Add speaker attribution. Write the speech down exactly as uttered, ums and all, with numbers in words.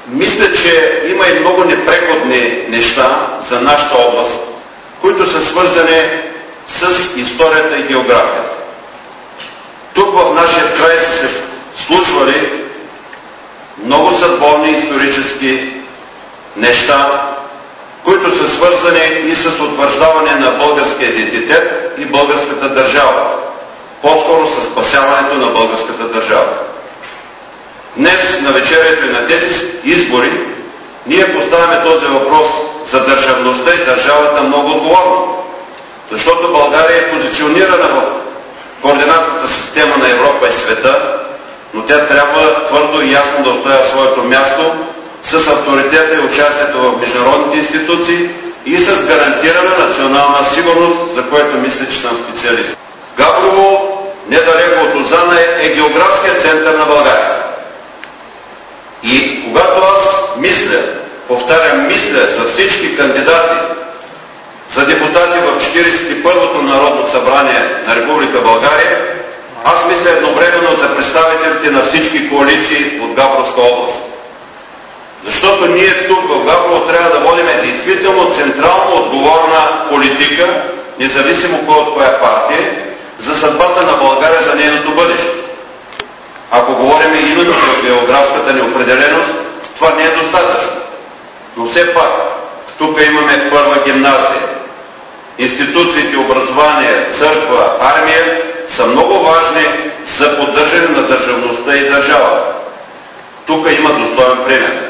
Speaker 1: Мисля, че има и много непреходни неща за нашата област, които са свързани с историята и географията. Тук в нашия край са се случвали много съдбовни исторически неща, които са свързани и с утвърждаване на българския идентитет и българската държава, по-скоро с спасяването на българската държава. Днес, на вечерието и на тези избори, ние поставяме този въпрос за държавността и държавата много отговорно, защото България е позиционирана в координатната система на Европа и света, но тя трябва твърдо и ясно да оставя своето място с авторитета и участието в международните институции и с гарантирана национална сигурност, за което мисля, че съм специалист. Габрово, недалеко от Лозана, е географският център на България. И когато аз мисля, повтарям, мисля за всички кандидати за депутати в четиридесет и първото Народно събрание на Република България, аз мисля едновременно за представителите на всички коалиции от Габровска област. Защото ние тук в Габрово трябва да водим действително централно отговорна политика, независимо кой от коя партия, за съдбата на България, за нейното бъдеще. Ако говорим именно за географската неопределеност, това не е достатъчно. Но все пак, тук имаме първа гимназия. Институциите, образование, църква, армия са много важни за поддържане на държавността и държавата. Тук има достоен пример.